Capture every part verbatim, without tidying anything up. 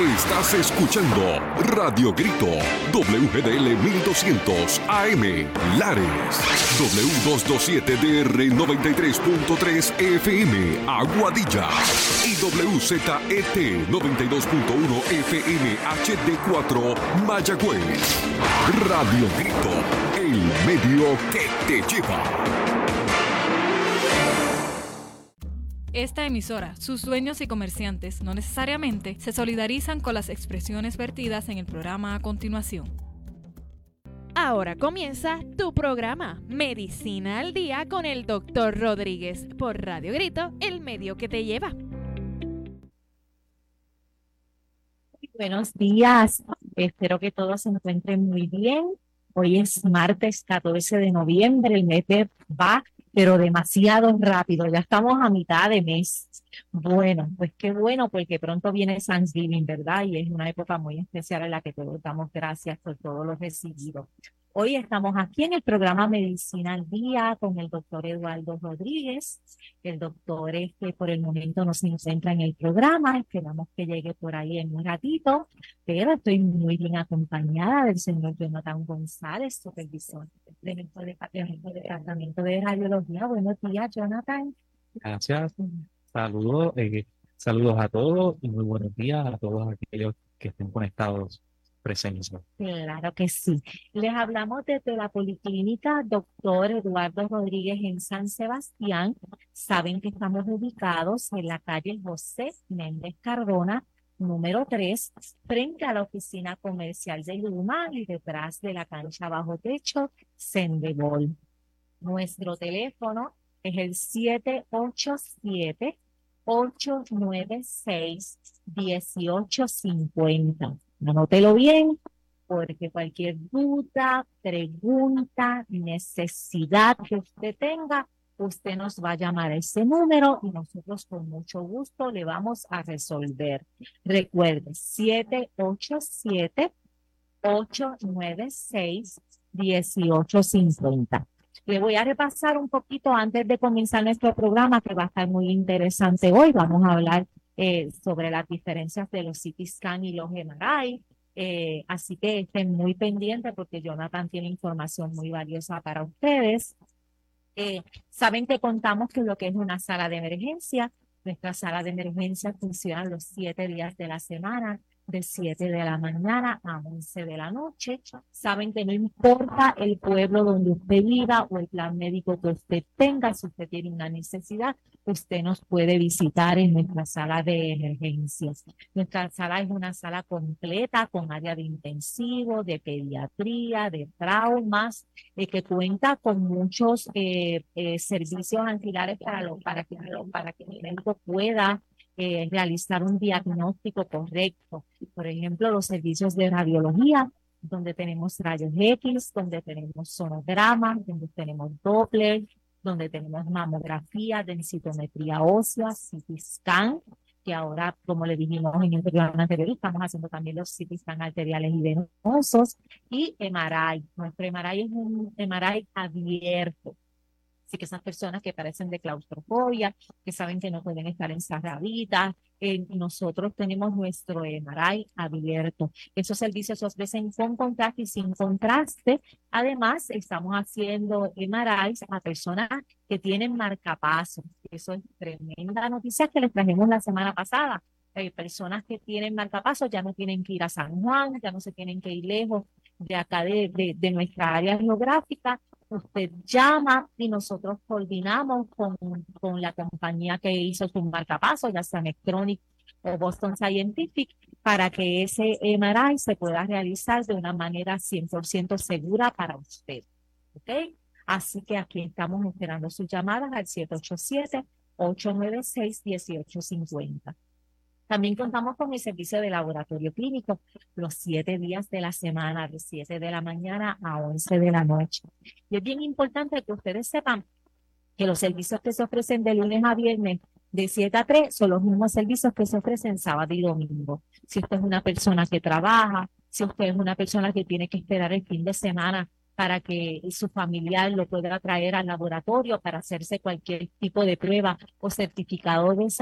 Estás escuchando Radio Grito, W G D L mil doscientos A M, Lares, W doscientos veintisiete D R noventa y tres punto tres F M, Aguadilla, y W Z E T noventa y dos punto uno F M H D cuatro, Mayagüez. Radio Grito, el medio que te lleva. Esta emisora, sus dueños y comerciantes no necesariamente se solidarizan con las expresiones vertidas en el programa a continuación. Ahora comienza tu programa Medicina al Día con el doctor Rodríguez por Radio Grito, el medio que te lleva. Buenos días, espero que todos se encuentren muy bien. Hoy es martes catorce de noviembre, el mes va pero demasiado rápido, ya estamos a mitad de mes. Bueno, pues qué bueno, porque pronto viene Thanksgiving, ¿verdad? Y es una época muy especial en la que todos damos gracias por todo lo recibido. Hoy estamos aquí en el programa Medicina al Día con el doctor Eduardo Rodríguez. El doctor es que por el momento no se encuentra en el programa, esperamos que llegue por ahí en un ratito, pero estoy muy bien acompañada del señor Jonathan González, supervisor de nuestro departamento de tratamiento de radiología. Buenos días, Jonathan. Gracias. Saludos, eh, saludos a todos y muy buenos días a todos aquellos que estén conectados presentes. Claro que sí. Les hablamos desde la Policlínica Doctor Eduardo Rodríguez en San Sebastián. Saben que estamos ubicados en la calle José Méndez Cardona, número tres, frente a la oficina comercial de Luma y detrás de la cancha bajo techo Sendebol. Nuestro teléfono es el siete ocho siete, ocho nueve seis, uno ocho cinco cero. Anótelo bien, porque cualquier duda, pregunta, necesidad que usted tenga, usted nos va a llamar a ese número y nosotros con mucho gusto le vamos a resolver. Recuerde, siete ocho siete, ocho nueve seis, uno ocho cinco cero. Le voy a repasar un poquito antes de comenzar nuestro programa, que va a estar muy interesante hoy. Vamos a hablar eh, sobre las diferencias de los C T scan y los M R I. Eh, así que estén muy pendientes porque Jonathan tiene información muy valiosa para ustedes. Eh, saben que contamos con lo que es una sala de emergencia. Nuestra sala de emergencia funciona los siete días de la semana, de siete de la mañana a once de la noche. Saben que no importa el pueblo donde usted viva o el plan médico que usted tenga, si usted tiene una necesidad, usted nos puede visitar en nuestra sala de emergencias. Nuestra sala es una sala completa con área de intensivo, de pediatría, de traumas, eh, que cuenta con muchos eh, eh, servicios auxiliares para, lo, para, que, para que el médico pueda Eh, realizar un diagnóstico correcto. Por ejemplo, los servicios de radiología, donde tenemos rayos X, donde tenemos sonograma, donde tenemos Doppler, donde tenemos mamografía, densitometría ósea, C T scan, que ahora, como le dijimos en el programa anterior, estamos haciendo también los C T scan arteriales y venosos, y M R I. Nuestro M R I es un M R I abierto. Así que esas personas que parecen de claustrofobia, que saben que no pueden estar encerraditas, eh, nosotros tenemos nuestro M R I abierto. Esos servicios se ofrecen con contraste y sin contraste. Además, estamos haciendo M R Is a personas que tienen marcapasos. Eso es tremenda noticia que les trajimos la semana pasada. Hay personas que tienen marcapasos ya no tienen que ir a San Juan, ya no se tienen que ir lejos de acá de, de, de nuestra área geográfica. Usted llama y nosotros coordinamos con, con la compañía que hizo su marcapaso, ya sea Medtronic o Boston Scientific, para que ese M R I se pueda realizar de una manera cien por ciento segura para usted. ¿Ok? Así que aquí estamos esperando sus llamadas al siete ocho siete, ocho nueve seis, uno ocho cinco cero. También contamos con el servicio de laboratorio clínico los siete días de la semana, de siete de la mañana a once de la noche. Y es bien importante que ustedes sepan que los servicios que se ofrecen de lunes a viernes de siete a tres son los mismos servicios que se ofrecen sábado y domingo. Si usted es una persona que trabaja, si usted es una persona que tiene que esperar el fin de semana para que su familiar lo pueda traer al laboratorio para hacerse cualquier tipo de prueba o certificado de salud,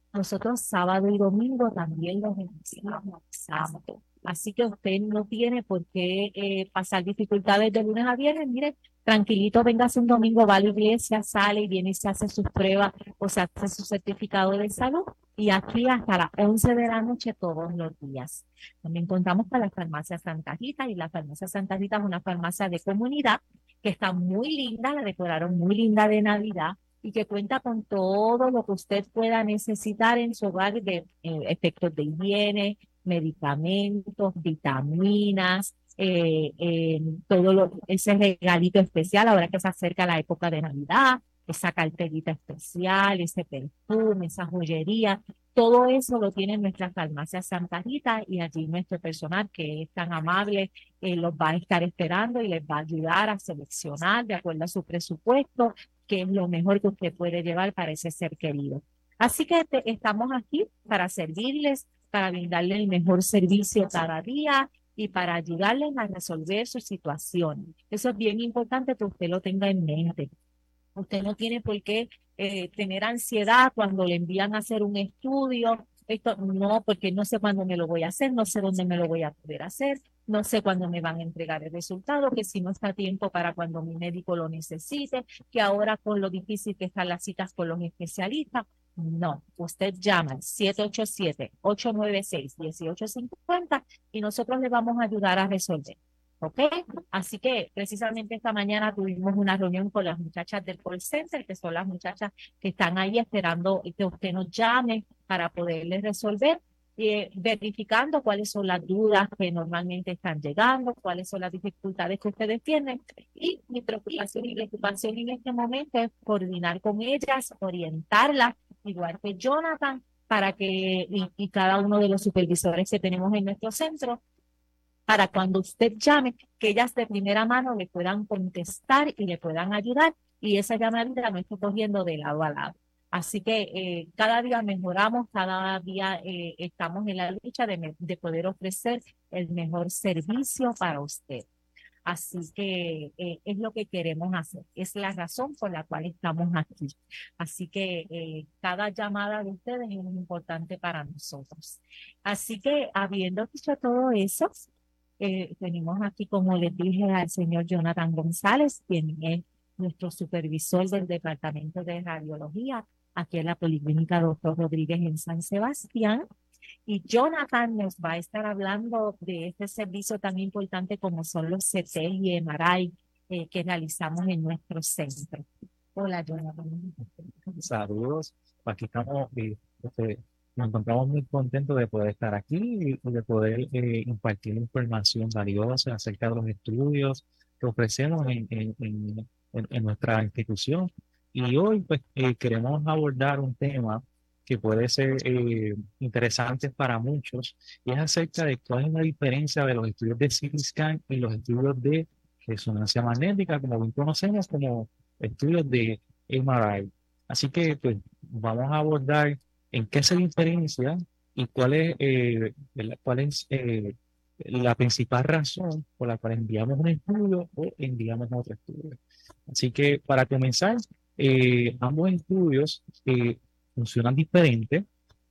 Nosotros sábado y domingo también los beneficiamos sábado. Así que usted no tiene por qué eh, pasar dificultades de lunes a viernes. Mire, tranquilito, véngase un domingo, va a la iglesia, sale y viene y se hace sus pruebas o se hace su certificado de salud. Y aquí hasta las once de la noche todos los días. También contamos con la farmacia Santa Rita, y la farmacia Santa Rita es una farmacia de comunidad que está muy linda, la decoraron muy linda de Navidad, y que cuenta con todo lo que usted pueda necesitar en su hogar de eh, efectos de higiene, medicamentos, vitaminas, eh, eh, todo lo, ese regalito especial ahora que se acerca la época de Navidad, esa carterita especial, ese perfume, esa joyería, todo eso lo tiene nuestra farmacia Santa Rita, y allí nuestro personal, que es tan amable, eh, los va a estar esperando y les va a ayudar a seleccionar de acuerdo a su presupuesto qué es lo mejor que usted puede llevar para ese ser querido. Así que te, estamos aquí para servirles, para brindarle el mejor servicio cada día y para ayudarles a resolver su situación. Eso es bien importante que usted lo tenga en mente. Usted no tiene por qué eh, tener ansiedad cuando le envían a hacer un estudio. Esto no, porque no sé cuándo me lo voy a hacer, no sé dónde me lo voy a poder hacer, no sé cuándo me van a entregar el resultado, que si no está a tiempo para cuando mi médico lo necesite, que ahora con lo difícil que están las citas con los especialistas. No, usted llama al siete ocho siete, ocho nueve seis, uno ocho cinco cero y nosotros le vamos a ayudar a resolver. ¿Ok? Así que precisamente esta mañana tuvimos una reunión con las muchachas del call center, que son las muchachas que están ahí esperando que usted nos llame para poderles resolver, eh, verificando cuáles son las dudas que normalmente están llegando, cuáles son las dificultades que ustedes tienen. Y mi preocupación y preocupación en este momento es coordinar con ellas, orientarlas, igual que Jonathan, para que y, y cada uno de los supervisores que tenemos en nuestro centro, para cuando usted llame, que ellas de primera mano le puedan contestar y le puedan ayudar, y esa llamadita no esté cogiendo de lado a lado. Así que eh, cada día mejoramos, cada día eh, estamos en la lucha de, de poder ofrecer el mejor servicio para usted. Así que eh, es lo que queremos hacer, es la razón por la cual estamos aquí. Así que eh, cada llamada de ustedes es muy importante para nosotros. Así que habiendo dicho todo eso, Eh, tenemos aquí, como les dije, al señor Jonathan González, quien es nuestro supervisor del Departamento de Radiología aquí en la Policlínica Doctor Rodríguez en San Sebastián. Y Jonathan nos va a estar hablando de este servicio tan importante como son los C T y M R I eh, que realizamos en nuestro centro. Hola, Jonathan. Saludos. Aquí estamos, eh, este, nos encontramos muy contentos de poder estar aquí y de poder eh, impartir información valiosa acerca de los estudios que ofrecemos en, en, en, en nuestra institución. Y hoy pues eh, queremos abordar un tema que puede ser eh, interesante para muchos, y es acerca de cuál es la diferencia de los estudios de C T scan y los estudios de resonancia magnética, como bien conocemos como estudios de M R I. Así que pues vamos a abordar en qué se diferencia y cuál es, eh, la, cuál es eh, la principal razón por la cual enviamos un estudio o enviamos otro estudio. Así que para comenzar, eh, ambos estudios eh, funcionan diferente.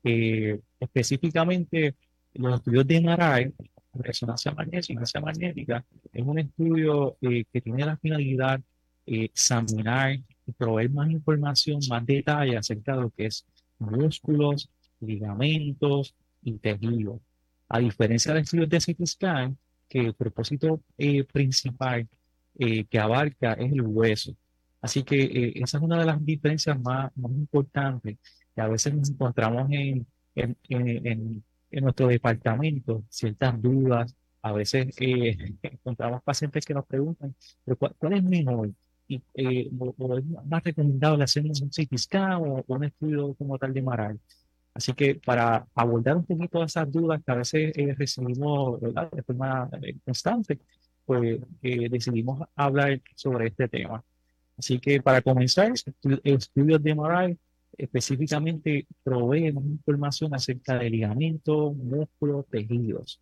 Eh, específicamente, los estudios de M R I, resonancia magnética, resonancia magnética, es un estudio eh, que tiene la finalidad de eh, examinar y proveer más información, más detalle acerca de lo que es músculos, ligamentos y tejidos. A diferencia de estudios de C T scan, que el propósito eh, principal eh, que abarca es el hueso. Así que eh, esa es una de las diferencias más, más importantes que a veces nos encontramos en, en, en, en, en nuestro departamento, ciertas dudas. A veces eh, encontramos pacientes que nos preguntan, ¿pero cuál, cuál es mejor? Y, eh, o, o es más recomendable hacer un C T scan o, o un estudio como tal de M R I. Así que para abordar un poquito esas dudas que a veces eh, recibimos, ¿verdad?, de forma eh, constante, pues eh, decidimos hablar sobre este tema. Así que para comenzar, estu estudios de M R I específicamente proveen información acerca de ligamentos, músculos, tejidos.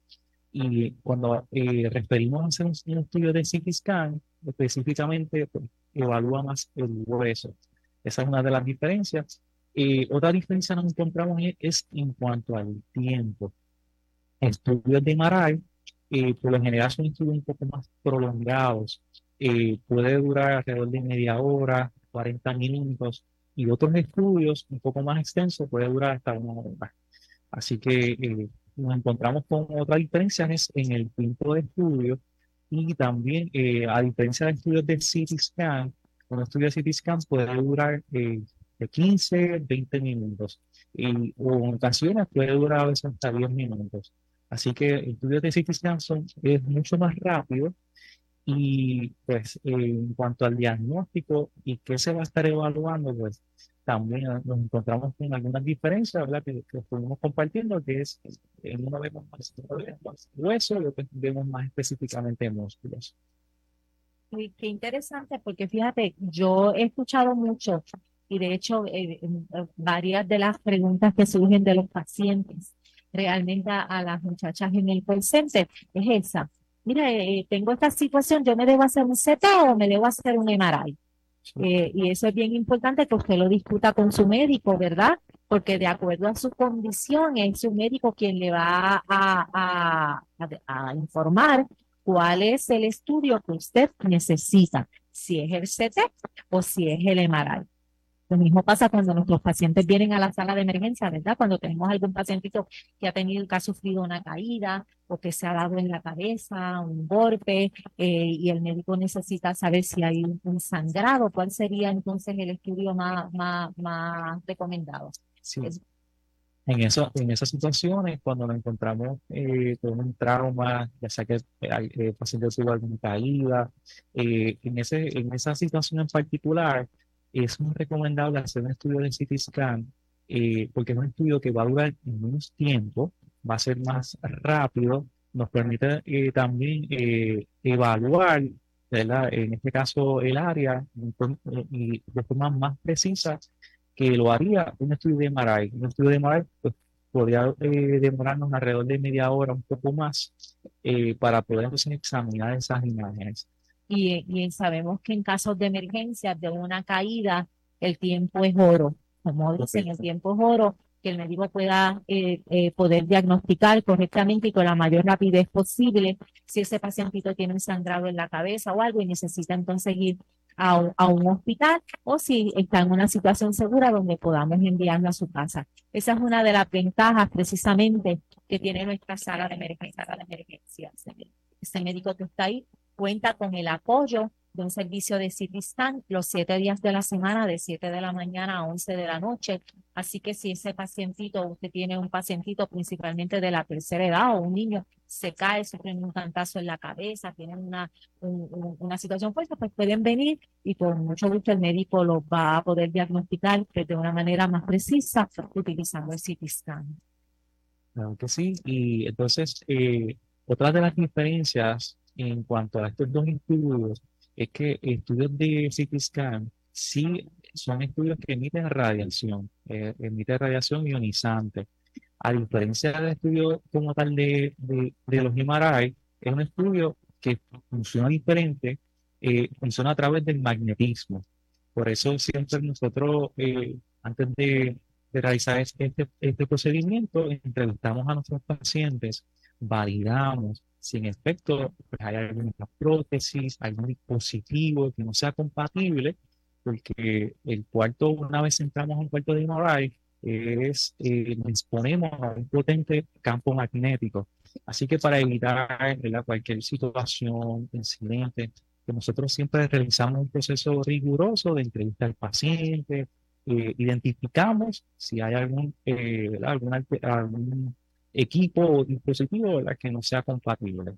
Y cuando eh, referimos a hacer un, un estudio de C T scan, específicamente pues, evalúa más el hueso. Esa es una de las diferencias. Eh, otra diferencia que nos encontramos es, es en cuanto al tiempo. Estudios de M R I, eh, por lo general son estudios un poco más prolongados, eh, puede durar alrededor de media hora, cuarenta minutos, y otros estudios un poco más extensos puede durar hasta una hora. Así que eh, nos encontramos con otra diferencia es en el tiempo de estudio y también, eh, a diferencia de estudios de C T scan, un estudio de C T scan puede durar eh, de quince, veinte minutos y, o en ocasiones puede durar a veces hasta diez minutos. Así que estudios de C T scan son, es mucho más rápido y pues eh, en cuanto al diagnóstico y qué se va a estar evaluando, pues también eh, nos encontramos con algunas diferencias, ¿verdad? Que, que estuvimos compartiendo, que es, en uno vemos más, más hueso y otro vemos más específicamente músculos. Uy, qué interesante, porque fíjate, yo he escuchado mucho y de hecho eh, eh, varias de las preguntas que surgen de los pacientes realmente a, a las muchachas en el call center es esa. Mira, eh, tengo esta situación, ¿yo me debo hacer un C T o me debo hacer un M R I? Eh, y eso es bien importante que usted lo discuta con su médico, ¿verdad? Porque de acuerdo a su condición es su médico quien le va a, a, a, a informar cuál es el estudio que usted necesita, si es el C T o si es el M R I. Lo mismo pasa cuando nuestros pacientes vienen a la sala de emergencia, ¿verdad? Cuando tenemos algún pacientito que ha tenido, que ha sufrido una caída o que se ha dado en la cabeza, un golpe, eh, y el médico necesita saber si hay un, un sangrado, ¿cuál sería entonces el estudio más, más, más recomendado? Sí. Es, En, eso, en esas situaciones, cuando nos encontramos eh, con un trauma, ya sea que el eh, paciente tuvo alguna caída, eh, en, ese, en esa situación en particular, es muy recomendable hacer un estudio de C T scan, eh, porque es un estudio que va a durar menos tiempo, va a ser más rápido, nos permite eh, también eh, evaluar, ¿verdad? En este caso, el área y de forma más precisa que lo haría un estudio de M R I. Un estudio de M R I pues, podría eh, demorarnos alrededor de media hora, un poco más, eh, para poder entonces examinar esas imágenes. y, y sabemos que en casos de emergencia, de una caída, el tiempo es oro. Como dicen, el tiempo es oro, que el médico pueda eh, eh, poder diagnosticar correctamente y con la mayor rapidez posible si ese pacientito tiene un sangrado en la cabeza o algo y necesita entonces ir a, a un hospital o si está en una situación segura donde podamos enviarlo a su casa. Esa es una de las ventajas precisamente que tiene nuestra sala de emergencia. Sala de emergencia. Ese médico que está ahí cuenta con el apoyo de un servicio de C T scan los siete días de la semana, de siete de la mañana a once de la noche. Así que si ese pacientito, usted tiene un pacientito principalmente de la tercera edad o un niño, se cae, sufre un cantazo en la cabeza, tienen una, un, un, una situación fuerte, pues pueden venir y por mucho gusto el médico los va a poder diagnosticar de una manera más precisa utilizando el C T scan. Claro que sí. Y entonces, eh, otra de las diferencias en cuanto a estos dos estudios es que estudios de C T scan sí son estudios que emiten radiación, eh, emiten radiación ionizante. A diferencia del estudio como tal de, de, de los M R I, es un estudio que funciona diferente, eh, funciona a través del magnetismo. Por eso siempre nosotros, eh, antes de, de realizar este, este procedimiento, entrevistamos a nuestros pacientes, validamos si en efecto pues, hay alguna prótesis, algún dispositivo que no sea compatible, porque el cuarto, una vez entramos a un cuarto de M R I, es, eh, nos exponemos a un potente campo magnético. Así que para evitar, ¿verdad?, cualquier situación, incidente, que nosotros siempre realizamos un proceso riguroso de entrevista al paciente, eh, identificamos si hay algún, eh, ¿verdad?, alguna, algún equipo o dispositivo, ¿verdad?, que no sea compatible.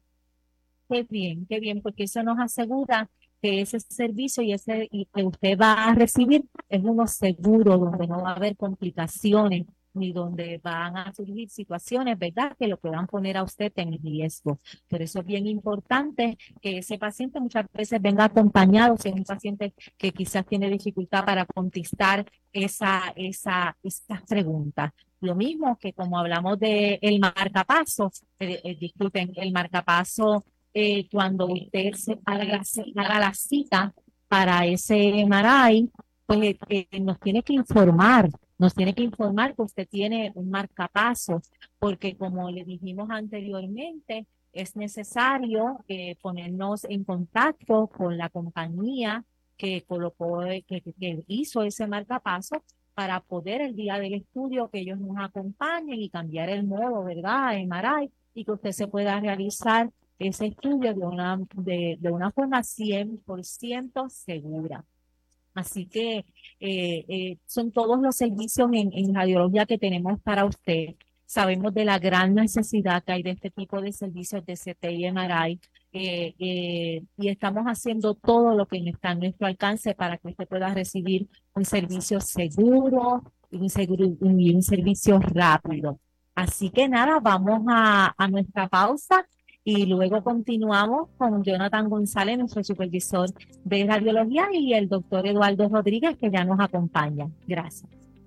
Qué bien, qué bien, porque eso nos asegura que ese servicio y ese y que usted va a recibir es uno seguro, donde no va a haber complicaciones ni donde van a surgir situaciones, ¿verdad?, que lo puedan poner a usted en riesgo. Por eso es bien importante que ese paciente muchas veces venga acompañado, si es un paciente que quizás tiene dificultad para contestar esa, esa, esas preguntas. Lo mismo que como hablamos de el marcapaso, eh, eh, disculpen, el marcapaso, eh, cuando usted se haga, se haga la cita para ese M R I, pues eh, nos tiene que informar Nos tiene que informar que usted tiene un marcapasos, porque como le dijimos anteriormente, es necesario eh, ponernos en contacto con la compañía que colocó, eh, que, que hizo ese marcapasos para poder el día del estudio que ellos nos acompañen y cambiar el modo, ¿verdad? M R I, y que usted se pueda realizar ese estudio de una, de, de una forma cien por ciento segura. Así que eh, eh, son todos los servicios en, en radiología que tenemos para usted. Sabemos de la gran necesidad que hay de este tipo de servicios de C T y M R I eh, eh, y estamos haciendo todo lo que está a nuestro alcance para que usted pueda recibir un servicio seguro y un, seguro, y un servicio rápido. Así que nada, vamos a, a nuestra pausa y luego continuamos con Jonathan González, nuestro supervisor de radiología, y el doctor Eduardo Rodríguez, que ya nos acompaña. Gracias.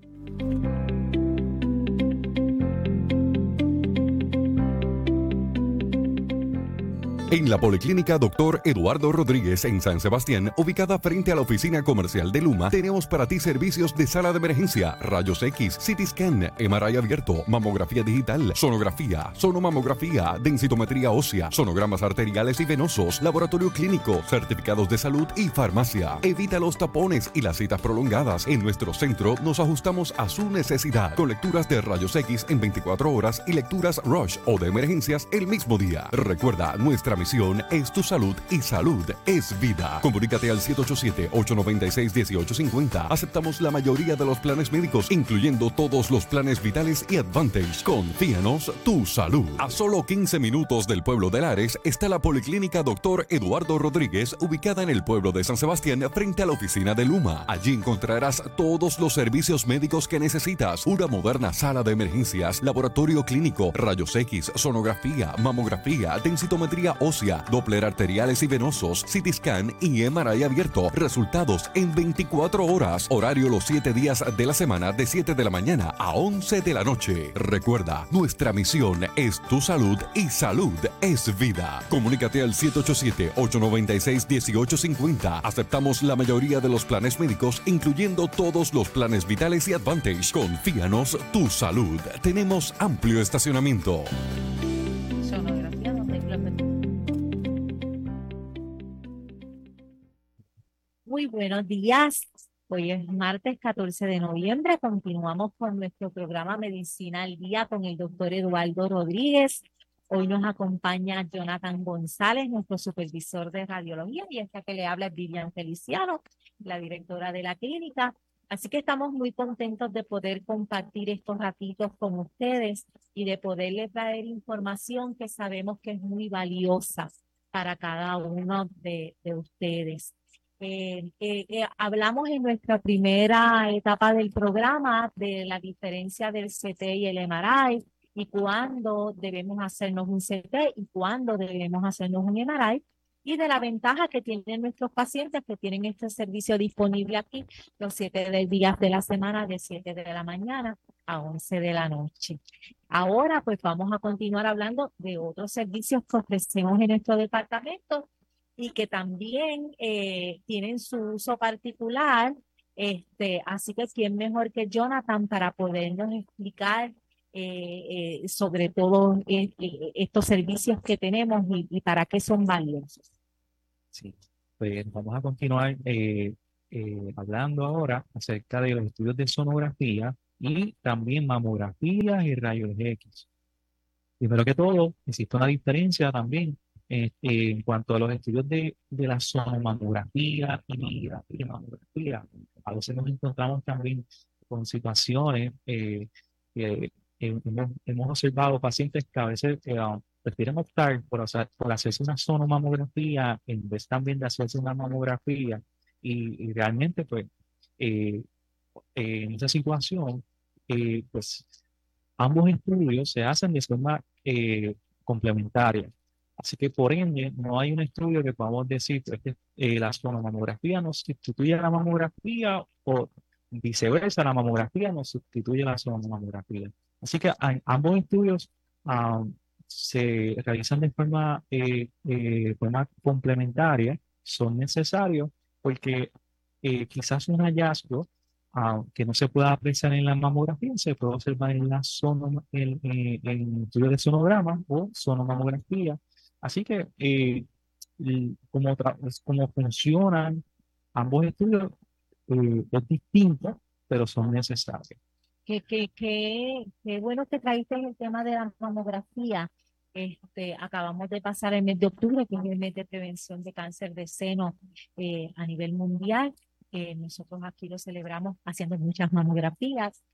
En la Policlínica doctor Eduardo Rodríguez en San Sebastián, ubicada frente a la oficina comercial de Luma, tenemos para ti servicios de sala de emergencia, rayos X, C T scan, M R I abierto, mamografía digital, sonografía, sonomamografía, densitometría ósea, sonogramas arteriales y venosos, laboratorio clínico, certificados de salud y farmacia. Evita los tapones y las citas prolongadas. En nuestro centro nos ajustamos a su necesidad, con lecturas de rayos X en veinticuatro horas y lecturas Rush o de emergencias el mismo día. Recuerda, nuestra misión es tu salud y salud es vida. Comunícate al siete ocho siete, ocho nueve seis, uno ocho cinco cero. Aceptamos la mayoría de los planes médicos, incluyendo todos los planes vitales y Advantage. Confíanos tu salud. A solo quince minutos del pueblo de Lares está la Policlínica doctor Eduardo Rodríguez, ubicada en el pueblo de San Sebastián, frente a la oficina de Luma. Allí encontrarás todos los servicios médicos que necesitas. Una moderna sala de emergencias, laboratorio clínico, rayos X, sonografía, mamografía, densitometría ósea, Doppler arteriales y venosos, C T scan y M R I abierto. Resultados en veinticuatro horas. Horario los siete días de la semana de siete de la mañana a once de la noche. Recuerda, nuestra misión es tu salud y salud es vida. Comunícate al siete ocho siete, ocho nueve seis, uno ocho cinco cero. Aceptamos la mayoría de los planes médicos, incluyendo todos los planes vitales y Advantage. Confíanos tu salud. Tenemos amplio estacionamiento. Sonografía, donde Muy buenos días. Hoy es martes catorce de noviembre. Continuamos con nuestro programa Medicina al Día con el doctor Eduardo Rodríguez. Hoy nos acompaña Jonathan González, nuestro supervisor de radiología, y esta que le habla es Vivian Feliciano, la directora de la clínica. Así que estamos muy contentos de poder compartir estos ratitos con ustedes y de poderles traer información que sabemos que es muy valiosa para cada uno de, de ustedes. Eh, eh, eh, hablamos en nuestra primera etapa del programa de la diferencia del C T y el M R I y cuándo debemos hacernos un C T y cuándo debemos hacernos un M R I, y de la ventaja que tienen nuestros pacientes que tienen este servicio disponible aquí los siete días de la semana, de siete de la mañana a once de la noche. Ahora pues vamos a continuar hablando de otros servicios que ofrecemos en nuestro departamento y que también eh, tienen su uso particular. Este, así que quién mejor que Jonathan para podernos explicar eh, eh, sobre todo eh, eh, estos servicios que tenemos y, y para qué son valiosos. Sí, pues vamos a continuar eh, eh, hablando ahora acerca de los estudios de sonografía y también mamografía y rayos X. Primero que todo, existe una diferencia también eh, eh, en cuanto a los estudios de, de la sonomamografía y la mamografía. A veces nos encontramos también con situaciones eh, que eh, hemos, hemos observado pacientes que a veces eh, prefieren optar por, o sea, por hacerse una sonomamografía en vez también de hacerse una mamografía y, y realmente pues eh, eh, en esa situación eh, pues ambos estudios se hacen de forma eh, complementaria. Así que por ende no hay un estudio que podamos decir pues, que eh, la sonomamografía no sustituye a la mamografía o viceversa, la mamografía no sustituye a la sonomamografía. Así que a, ambos estudios um, se realizan de forma, eh, eh, forma complementaria, son necesarios porque eh, quizás un hallazgo aunque no se pueda apreciar en la mamografía, se puede observar en la sono, en, en, en estudio de sonograma o sonomamografía. Así que eh, y como, tra- es como funcionan ambos estudios eh, es distinto, pero son necesarios. Qué, qué, qué, qué bueno que traíste el tema de la mamografía. Este, acabamos de pasar el mes de octubre, que es el mes de prevención de cáncer de seno eh, a nivel mundial. Eh, nosotros aquí lo celebramos haciendo muchas mamografías.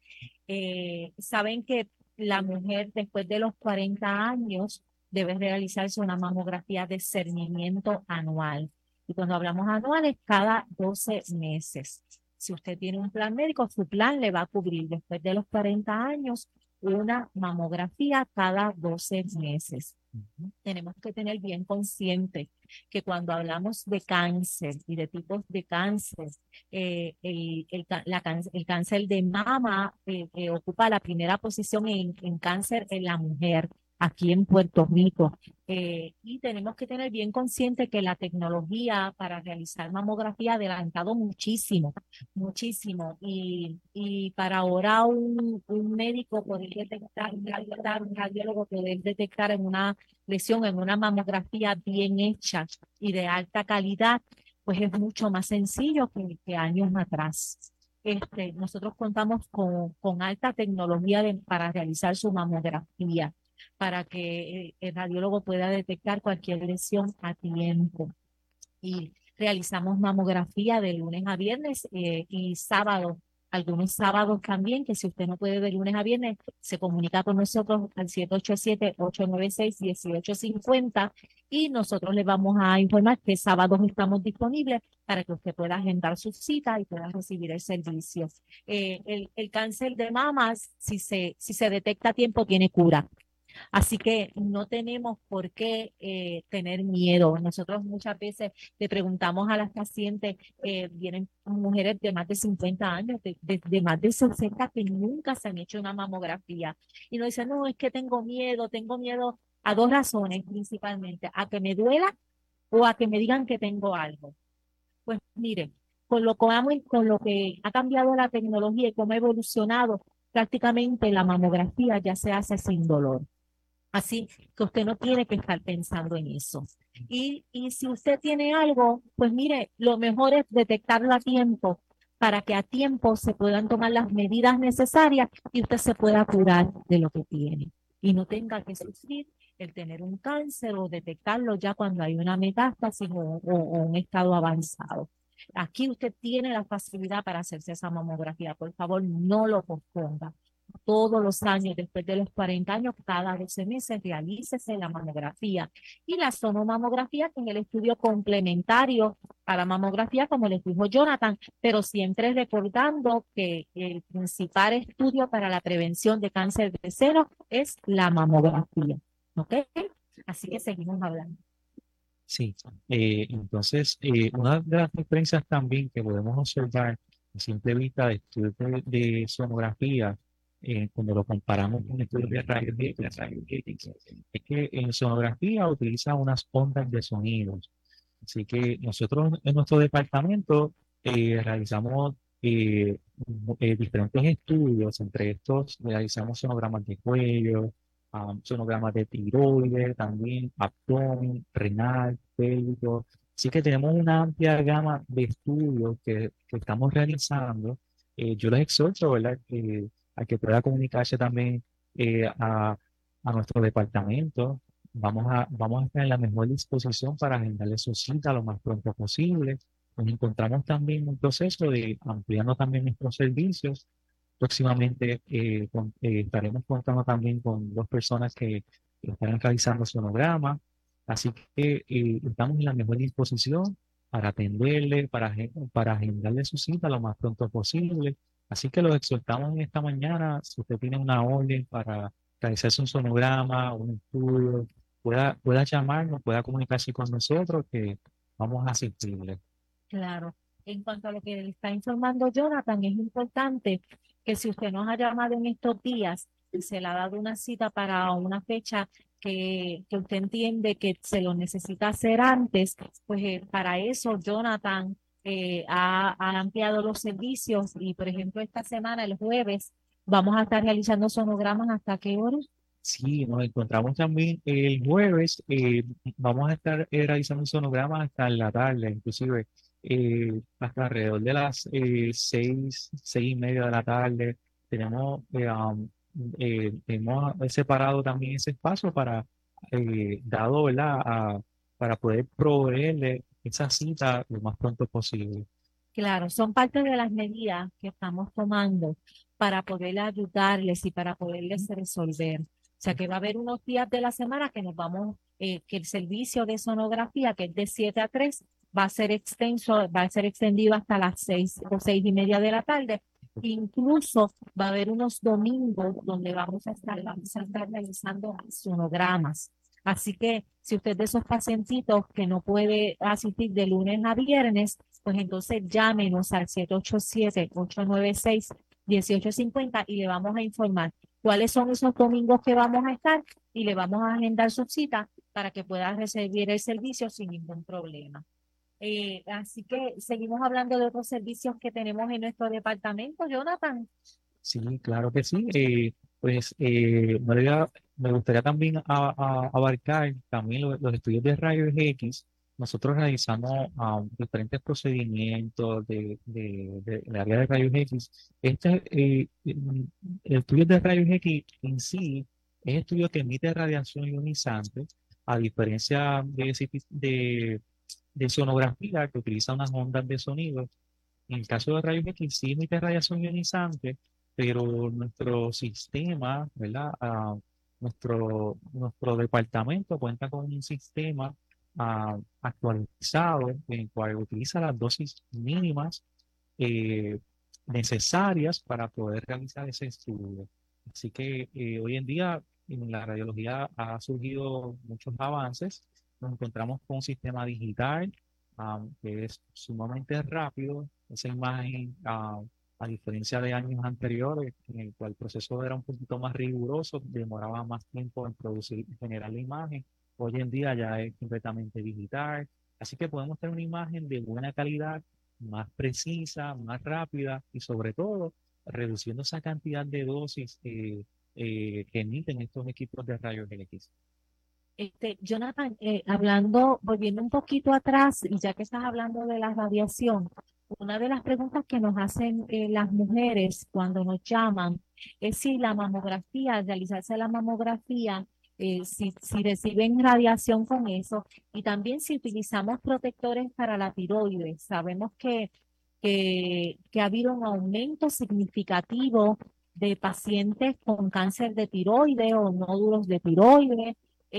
Eh, saben que la mujer después de los cuarenta años debe realizarse una mamografía de cernimiento anual. Y cuando hablamos anuales, cada doce meses. Si usted tiene un plan médico, su plan le va a cubrir después de los cuarenta años una mamografía cada doce meses. Tenemos que tener bien consciente que cuando hablamos de cáncer y de tipos de cáncer, eh, el, el, la, el cáncer de mama eh, eh, ocupa la primera posición en, en cáncer en la mujer aquí en Puerto Rico. Eh, y tenemos que tener bien consciente que la tecnología para realizar mamografía ha adelantado muchísimo, muchísimo. Y, y para ahora un, un médico poder detectar, un radiólogo poder detectar en una lesión, en una mamografía bien hecha y de alta calidad, pues es mucho más sencillo que, que años atrás. Este, nosotros contamos con, con alta tecnología de, para realizar su mamografía, para que el radiólogo pueda detectar cualquier lesión a tiempo. Y realizamos mamografía de lunes a viernes eh, y sábado, algunos sábados también, que si usted no puede de lunes a viernes, se comunica con nosotros al siete ocho siete, ocho nueve seis, uno ocho cinco cero y nosotros le vamos a informar que sábados estamos disponibles para que usted pueda agendar su cita y pueda recibir el servicio. Eh, el, el cáncer de mama, si se, si se detecta a tiempo, tiene cura. Así que no tenemos por qué eh, tener miedo. Nosotros muchas veces le preguntamos a las pacientes, eh, vienen mujeres de más de cincuenta años, de, de, de más de sesenta que nunca se han hecho una mamografía. Y nos dicen, no, es que tengo miedo, tengo miedo a dos razones principalmente, a que me duela o a que me digan que tengo algo. Pues mire, con lo, que, con lo que ha cambiado la tecnología y cómo ha evolucionado, prácticamente la mamografía ya se hace sin dolor. Así que usted no tiene que estar pensando en eso. Y, y si usted tiene algo, pues mire, lo mejor es detectarlo a tiempo para que a tiempo se puedan tomar las medidas necesarias y usted se pueda curar de lo que tiene. Y no tenga que sufrir el tener un cáncer o detectarlo ya cuando hay una metástasis o, o, o un estado avanzado. Aquí usted tiene la facilidad para hacerse esa mamografía. Por favor, no lo posponga. Todos los años, después de los cuarenta años, cada doce meses, realícese la mamografía. Y la sonomamografía, que es el estudio complementario a la mamografía, como les dijo Jonathan, pero siempre recordando que el principal estudio para la prevención de cáncer de seno es la mamografía. ¿Ok? Así que seguimos hablando. Sí, eh, entonces, eh, una de las diferencias también que podemos observar a simple vista de estudios de, de sonografía, eh, cuando lo comparamos con estudios de rayos X, es que en sonografía utiliza unas ondas de sonidos. Así que nosotros en nuestro departamento eh, realizamos eh, eh, diferentes estudios, entre estos realizamos sonogramas de cuello, um, sonogramas de tiroides, también abdomen, renal, pélvico. Así que tenemos una amplia gama de estudios que, que estamos realizando. Eh, yo les exhorto, ¿verdad?, eh, a que pueda comunicarse también eh, a, a nuestro departamento. Vamos a, vamos a estar en la mejor disposición para agendarle su cita lo más pronto posible. Nos encontramos también en un proceso de ampliando también nuestros servicios. Próximamente eh, con, eh, estaremos contando también con dos personas que estarán realizando sonograma. Así que eh, estamos en la mejor disposición para atenderle, para, para agendarle su cita lo más pronto posible. Así que los exhortamos en esta mañana, si usted tiene una orden para realizarse un sonograma, un estudio, pueda, pueda llamarnos, pueda comunicarse con nosotros, que vamos a asistirle. Claro. En cuanto a lo que le está informando Jonathan, es importante que si usted nos ha llamado en estos días y se le ha dado una cita para una fecha que, que usted entiende que se lo necesita hacer antes, pues eh, para eso Jonathan eh, ha, ha ampliado los servicios y, por ejemplo, esta semana, el jueves, vamos a estar realizando sonogramas ¿hasta qué hora? Sí, nos encontramos también el jueves. Eh, vamos a estar eh, realizando un sonograma hasta la tarde, inclusive eh, hasta alrededor de las eh, seis, seis y media de la tarde. Tenemos, eh, um, eh, hemos separado también ese espacio para, eh, dado, ¿verdad? A- para poder proveerle esa cita lo más pronto posible. Claro, son parte de las medidas que estamos tomando para poder ayudarles y para poderles resolver. O sea que va a haber unos días de la semana que nos vamos, eh, que el servicio de sonografía, que es de siete a tres, va a ser extenso, va a ser extendido hasta las seis o seis y media de la tarde. Incluso va a haber unos domingos donde vamos a estar, vamos a estar realizando sonogramas. Así que si usted es de esos pacientitos que no puede asistir de lunes a viernes, pues entonces llámenos al siete ocho siete, ocho nueve seis, uno ocho cinco cero y le vamos a informar cuáles son esos domingos que vamos a estar y le vamos a agendar su cita para que pueda recibir el servicio sin ningún problema. Eh, así que seguimos hablando de otros servicios que tenemos en nuestro departamento, Jonathan. Sí, claro que sí. Eh, pues eh, me gustaría me gustaría también a- a- abarcar también lo- los estudios de rayos X. Nosotros realizamos ah, diferentes procedimientos de, de, de- del área de rayos X. Este eh, mm, el estudio de rayos X en sí es estudio que emite radiación ionizante, a diferencia de, ese tip- de, de sonografía que utiliza unas ondas de sonido. En el caso de rayos X sí emite radiación ionizante, pero nuestro sistema, ¿verdad? Ah, nuestro, nuestro departamento cuenta con un sistema ah, actualizado en el cual utiliza las dosis mínimas eh, necesarias para poder realizar ese estudio. Así que eh, hoy en día en la radiología ha surgido muchos avances. Nos encontramos con un sistema digital ah, que es sumamente rápido. Esa imagen, ah, a diferencia de años anteriores, en el cual el proceso era un poquito más riguroso, demoraba más tiempo en producir y generar la imagen. Hoy en día ya es completamente digital. Así que podemos tener una imagen de buena calidad, más precisa, más rápida y sobre todo reduciendo esa cantidad de dosis eh, eh, que emiten estos equipos de rayos X. Este, Jonathan, eh, hablando, volviendo un poquito atrás, y ya que estás hablando de la radiación, una de las preguntas que nos hacen eh, las mujeres cuando nos llaman es si la mamografía, al realizarse la mamografía, eh, si, si reciben radiación con eso, y también si utilizamos protectores para la tiroides. Sabemos que, que, que ha habido un aumento significativo de pacientes con cáncer de tiroides o nódulos de tiroides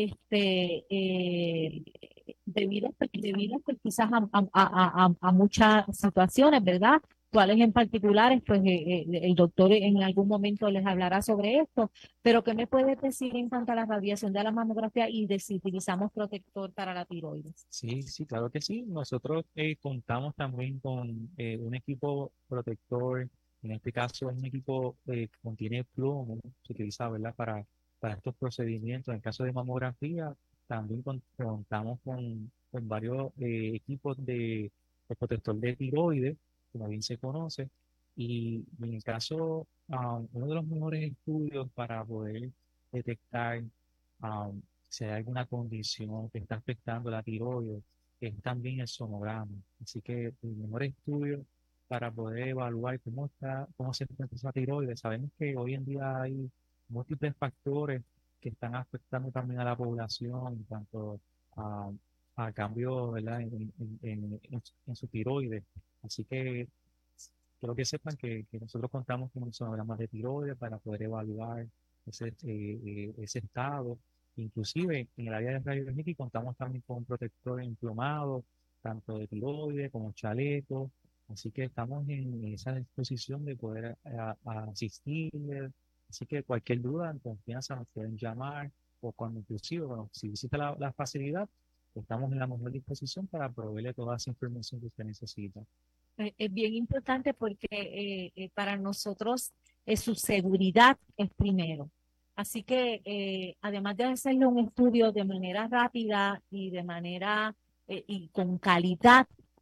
este, eh, debido, debido pues, quizás a, a, a, a, a muchas situaciones, ¿verdad? Cuáles en particulares, pues eh, eh, el doctor en algún momento les hablará sobre esto, pero ¿qué me puedes decir en cuanto a la radiación de la mamografía y de si utilizamos protector para la tiroides? Sí, sí, claro que sí. Nosotros eh, contamos también con eh, un equipo protector, en este caso es un equipo eh, que contiene plomo, se utiliza, ¿verdad? Para, para estos procedimientos. En el caso de mamografía, también con- contamos con, con varios eh, equipos de, de protector de tiroides, como bien se conoce. Y en el caso, ah, uno de los mejores estudios para poder detectar ah, si hay alguna condición que está afectando la tiroides, es también el sonograma. Así que el mejor estudio para poder evaluar cómo está, cómo se encuentra esa tiroides. Sabemos que hoy en día hay múltiples factores que están afectando también a la población en cuanto a, a cambio, ¿verdad? En, en, en, en su en su tiroides. Así que quiero que sepan que, que nosotros contamos con un sonograma de tiroides para poder evaluar ese, eh, eh, ese estado. Inclusive en el área de rayos X contamos también con un protector emplomado, tanto de tiroides como chaleco. Así que estamos en esa disposición de poder a- a asistirles. Así que cualquier duda, en confianza, nos pueden llamar o cuando inclusive, bueno, si visita la, la facilidad, estamos en la mejor disposición para proveerle toda esa información que usted necesita. Eh, Es bien importante porque eh, eh, para nosotros eh, su seguridad es primero. Así que eh, además de hacerle un estudio de manera rápida y de manera eh, y con calidad,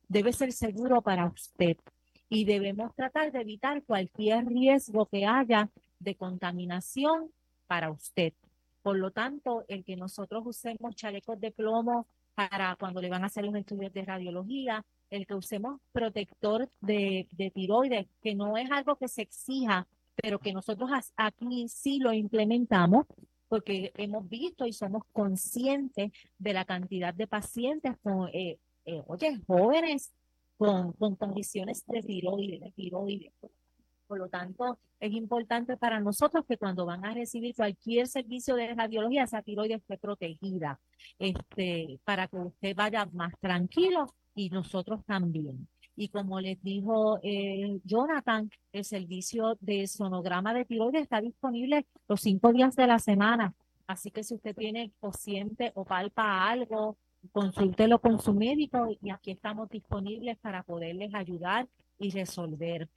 debe ser seguro para usted y debemos tratar de evitar cualquier riesgo que haya de contaminación para usted. Por lo tanto, el que nosotros usemos chalecos de plomo para cuando le van a hacer los estudios de radiología, el que usemos protector de, de tiroides, que no es algo que se exija, pero que nosotros aquí sí lo implementamos, porque hemos visto y somos conscientes de la cantidad de pacientes con, eh, eh, oye, jóvenes con, con condiciones de tiroides, de tiroides. Por lo tanto, es importante para nosotros que cuando van a recibir cualquier servicio de radiología, esa tiroides esté protegida, este, para que usted vaya más tranquilo y nosotros también. Y como les dijo eh, Jonathan, el servicio de sonograma de tiroides está disponible los cinco días de la semana. Así que si usted tiene o siente o palpa algo, consúltelo con su médico y aquí estamos disponibles para poderles ayudar y resolver.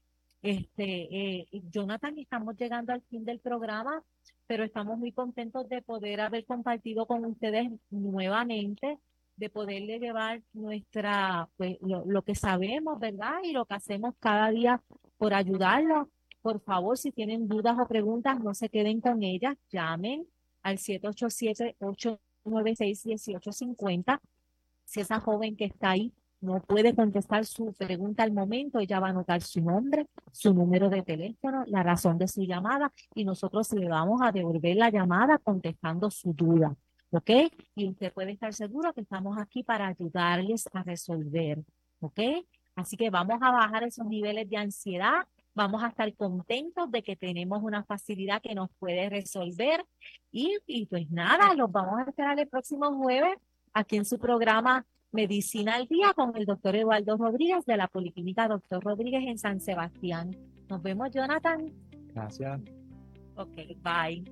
Este, eh, Jonathan, estamos llegando al fin del programa, pero estamos muy contentos de poder haber compartido con ustedes nuevamente, de poderle llevar nuestra, pues, lo, lo que sabemos, ¿verdad? Y lo que hacemos cada día por ayudarlos. Por favor, si tienen dudas o preguntas, no se queden con ellas, llamen al siete ocho siete, ocho nueve seis, uno ocho cinco cero. Si esa joven que está ahí no puede contestar su pregunta al momento, ella va a anotar su nombre, su número de teléfono, la razón de su llamada y nosotros le vamos a devolver la llamada contestando su duda, ¿ok? Y usted puede estar seguro que estamos aquí para ayudarles a resolver, ¿ok? Así que vamos a bajar esos niveles de ansiedad, vamos a estar contentos de que tenemos una facilidad que nos puede resolver y, y pues nada, los vamos a esperar el próximo jueves aquí en su programa Medicina al Día con el doctor Eduardo Rodríguez de la Policlínica Doctor Rodríguez en San Sebastián. Nos vemos, Jonathan. Gracias. Ok, bye.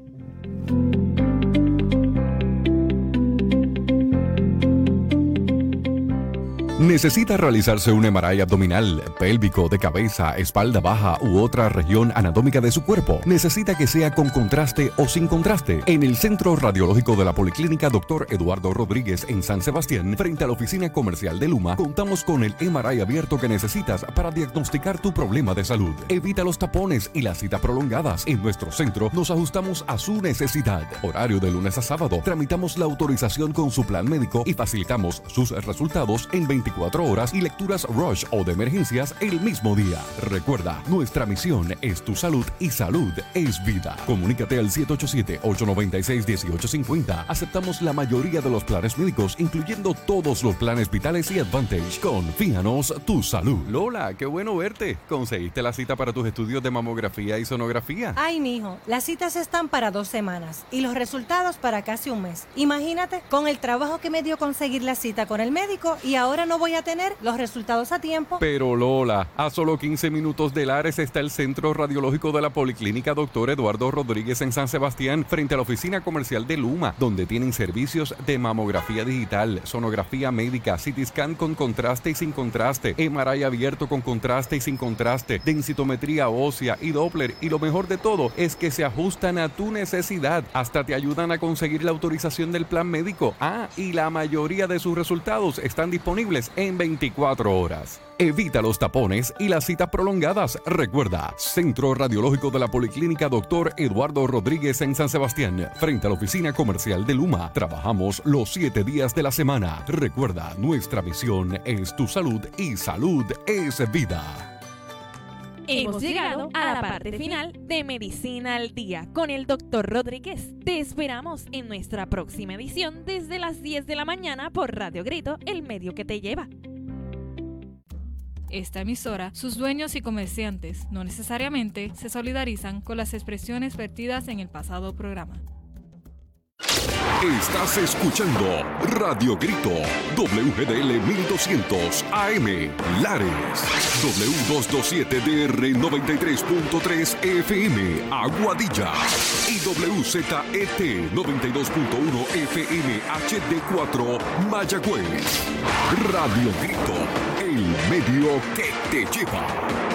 ¿Necesita realizarse un M R I abdominal, pélvico, de cabeza, espalda baja u otra región anatómica de su cuerpo? ¿Necesita que sea con contraste o sin contraste? En el Centro Radiológico de la Policlínica doctor Eduardo Rodríguez en San Sebastián, frente a la oficina comercial de Luma, contamos con el M R I abierto que necesitas para diagnosticar tu problema de salud. Evita los tapones y las citas prolongadas. En nuestro centro nos ajustamos a su necesidad. Horario de lunes a sábado. Tramitamos la autorización con su plan médico y facilitamos sus resultados en veinticuatro horas y lecturas rush o de emergencias el mismo día. Recuerda, nuestra misión es tu salud y salud es vida. Comunícate al siete ocho siete, ocho nueve seis, uno ocho cinco cero. Aceptamos la mayoría de los planes médicos, incluyendo todos los planes vitales y Advantage. Confíanos tu salud. Lola, qué bueno verte. ¿Conseguiste la cita para tus estudios de mamografía y sonografía? Ay, mijo, las citas están para dos semanas y los resultados para casi un mes. Imagínate, con el trabajo que me dio conseguir la cita con el médico y ahora no voy a tener los resultados a tiempo. Pero Lola, a solo quince minutos de Lares está el Centro Radiológico de la Policlínica doctor Eduardo Rodríguez en San Sebastián, frente a la oficina comercial de Luma, donde tienen servicios de mamografía digital, sonografía médica, C T scan con contraste y sin contraste, M R I abierto con contraste y sin contraste, densitometría ósea y Doppler, y lo mejor de todo es que se ajustan a tu necesidad, hasta te ayudan a conseguir la autorización del plan médico. Ah, y la mayoría de sus resultados están disponibles en veinticuatro horas. Evita los tapones y las citas prolongadas. Recuerda, Centro Radiológico de la Policlínica doctor Eduardo Rodríguez en San Sebastián, frente a la oficina comercial de Luma. Trabajamos los siete días de la semana. Recuerda, nuestra misión es tu salud y salud es vida. Hemos llegado a la parte final de Medicina al Día con el doctor Rodríguez. Te esperamos en nuestra próxima edición desde las diez de la mañana por Radio Grito, el medio que te lleva. Esta emisora, sus dueños y comerciantes no necesariamente se solidarizan con las expresiones vertidas en el pasado programa. Estás escuchando Radio Grito, W G D L mil doscientos A M, Lares, W doscientos veintisiete D R noventa y tres punto tres F M, Aguadilla, y W Z E T noventa y dos punto uno F M H D cuatro, Mayagüez. Radio Grito, el medio que te lleva.